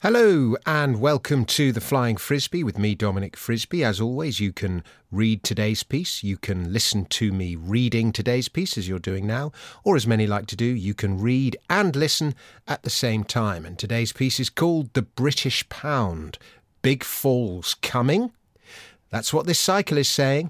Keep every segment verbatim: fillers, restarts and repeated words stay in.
Hello and welcome to The Flying Frisbee with me, Dominic Frisby. As always, you can read today's piece, you can listen to me reading today's piece as you're doing now, or as many like to do, you can read and listen at the same time. And today's piece is called The British Pound. Big falls coming? That's what this cycle is saying.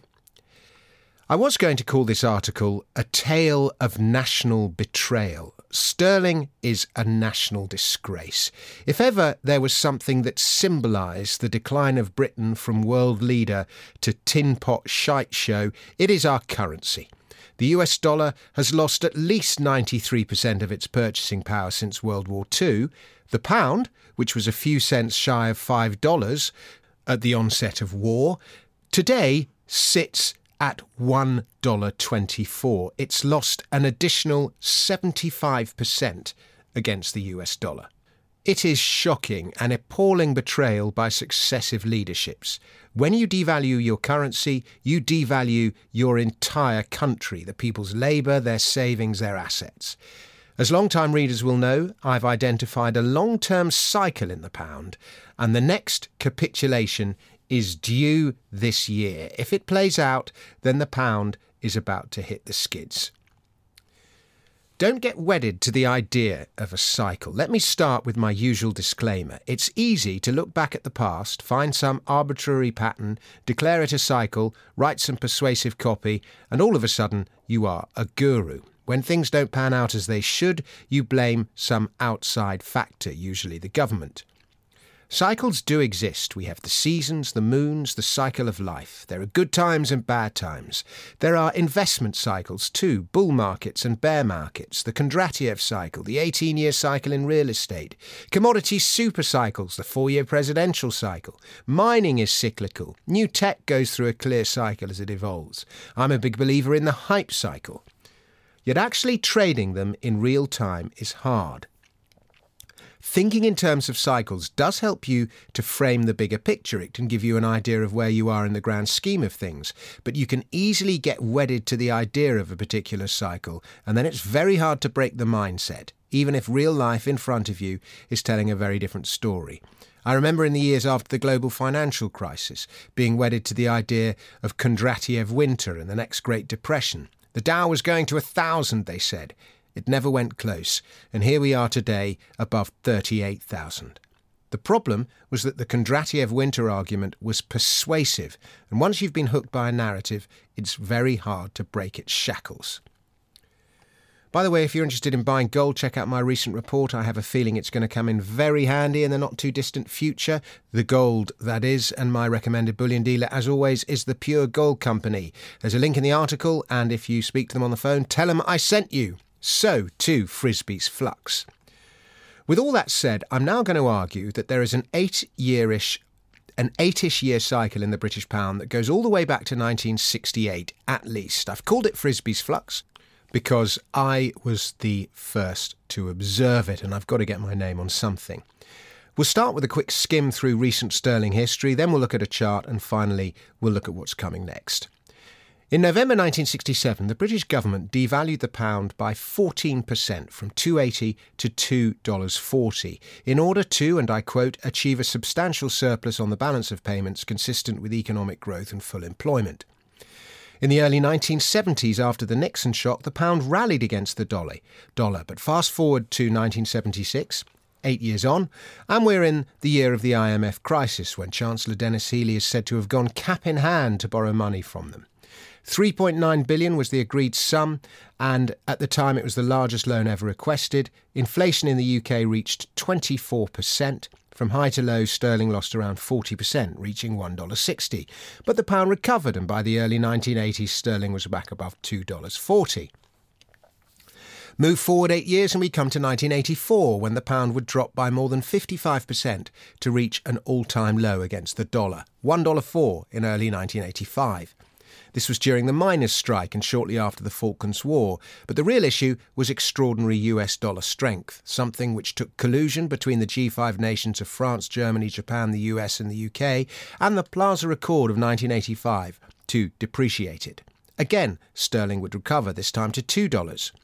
I was going to call this article A Tale of National Betrayal. Sterling is a national disgrace. If ever there was something that symbolised the decline of Britain from world leader to tin pot shite show, it is our currency. The U S dollar has lost at least ninety-three percent of its purchasing power since World War Two. The pound, which was a few cents shy of five dollars at the onset of war, today sits at one dollar twenty-four. It's lost an additional seventy-five percent against the U S dollar. It is shocking, an appalling betrayal by successive leaderships. When you devalue your currency, you devalue your entire country, the people's labour, their savings, their assets. As long-time readers will know, I've identified a long-term cycle in the pound, and the next capitulation is due this year. If it plays out, then the pound is about to hit the skids. Don't get wedded to the idea of a cycle. Let me start with my usual disclaimer. It's easy to look back at the past, find some arbitrary pattern, declare it a cycle, write some persuasive copy, and all of a sudden you are a guru. When things don't pan out as they should, you blame some outside factor, usually the government. Cycles do exist. We have the seasons, the moons, the cycle of life. There are good times and bad times. There are investment cycles too, bull markets and bear markets, the Kondratiev cycle, the eighteen-year cycle in real estate, commodity super cycles, the four-year presidential cycle. Mining is cyclical. New tech goes through a clear cycle as it evolves. I'm a big believer in the hype cycle. Yet actually trading them in real time is hard. Thinking in terms of cycles does help you to frame the bigger picture. It can give you an idea of where you are in the grand scheme of things. But you can easily get wedded to the idea of a particular cycle, and then it's very hard to break the mindset, even if real life in front of you is telling a very different story. I remember in the years after the global financial crisis, being wedded to the idea of Kondratiev winter and the next Great Depression. The Dow was going to a thousand, they said. It never went close, and here we are today above thirty-eight thousand. The problem was that the Kondratiev winter argument was persuasive, and once you've been hooked by a narrative, it's very hard to break its shackles. By the way, if you're interested in buying gold, check out my recent report. I have a feeling it's going to come in very handy in the not-too-distant future. The gold, that is, and my recommended bullion dealer, as always, is the Pure Gold Company. There's a link in the article, and if you speak to them on the phone, tell them I sent you. So to Frisbee's Flux. With all that said, I'm now going to argue that there is an eight-year-ish, an eight-ish year cycle in the British pound that goes all the way back to nineteen sixty-eight, at least. I've called it Frisbee's Flux because I was the first to observe it, and I've got to get my name on something. We'll start with a quick skim through recent sterling history, then we'll look at a chart, and finally we'll look at what's coming next. In November nineteen sixty-seven, the British government devalued the pound by fourteen percent from two dollars eighty to two dollars forty in order to, and I quote, achieve a substantial surplus on the balance of payments consistent with economic growth and full employment. In the early nineteen seventies, after the Nixon shock, the pound rallied against the dollar. dollar. But fast forward to nineteen seventy-six, eight years on, and we're in the year of the I M F crisis, when Chancellor Dennis Healey is said to have gone cap in hand to borrow money from them. three point nine billion dollars was the agreed sum, and at the time it was the largest loan ever requested. Inflation in the U K reached twenty-four percent. From high to low, sterling lost around forty percent, reaching one dollar sixty. But the pound recovered, and by the early nineteen eighties, sterling was back above two dollars forty. Move forward eight years and we come to nineteen eighty-four, when the pound would drop by more than fifty-five percent to reach an all-time low against the dollar, one dollar four in early nineteen eighty-five. This was during the miners' strike and shortly after the Falklands War, but the real issue was extraordinary U S dollar strength, something which took collusion between the G five nations of France, Germany, Japan, the U S and the U K, and the Plaza Accord of nineteen eighty-five to depreciate it. Again, sterling would recover, this time to two dollars.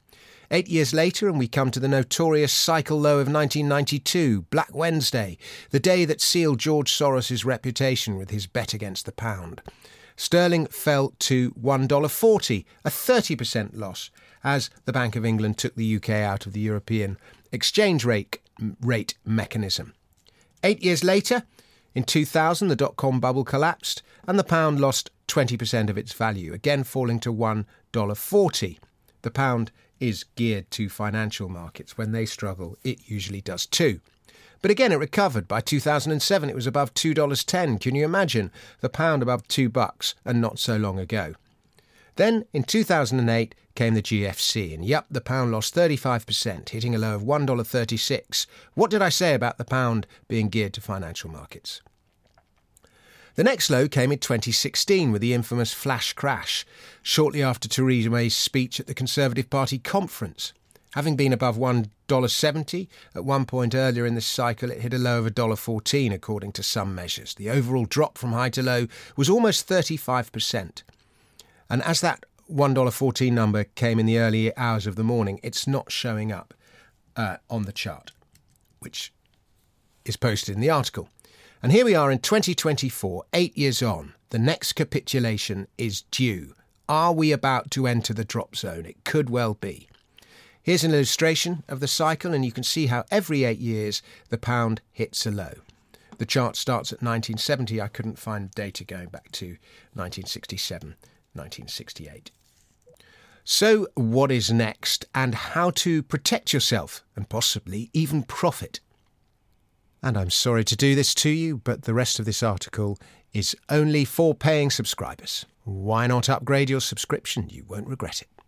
Eight years later, and we come to the notorious cycle low of nineteen ninety-two, Black Wednesday, the day that sealed George Soros' reputation with his bet against the pound. Sterling fell to one dollar forty, a thirty percent loss, as the Bank of England took the U K out of the European exchange rate, rate mechanism. Eight years later, in two thousand, the dot-com bubble collapsed and the pound lost twenty percent of its value, again falling to one dollar forty. The pound is geared to financial markets. When they struggle, it usually does too. But again, it recovered. By two thousand seven, it was above two dollars ten. Can you imagine? The pound above two bucks, and not so long ago. Then, in two thousand eight, came the G F C, and yep, the pound lost thirty-five percent, hitting a low of one dollar thirty-six. What did I say about the pound being geared to financial markets? The next low came in twenty sixteen with the infamous flash crash, shortly after Theresa May's speech at the Conservative Party conference. Having been above one dollar seventy, at one point earlier in this cycle it hit a low of one dollar fourteen according to some measures. The overall drop from high to low was almost thirty-five percent. And as that one dollar fourteen number came in the early hours of the morning, it's not showing up uh, on the chart, which is posted in the article. And here we are in twenty twenty-four, eight years on. The next capitulation is due. Are we about to enter the drop zone? It could well be. Here's an illustration of the cycle, and you can see how every eight years the pound hits a low. The chart starts at nineteen seventy. I couldn't find data going back to nineteen sixty-seven, nineteen sixty-eight. So what is next, and how to protect yourself and possibly even profit? And I'm sorry to do this to you, but the rest of this article is only for paying subscribers. Why not upgrade your subscription? You won't regret it.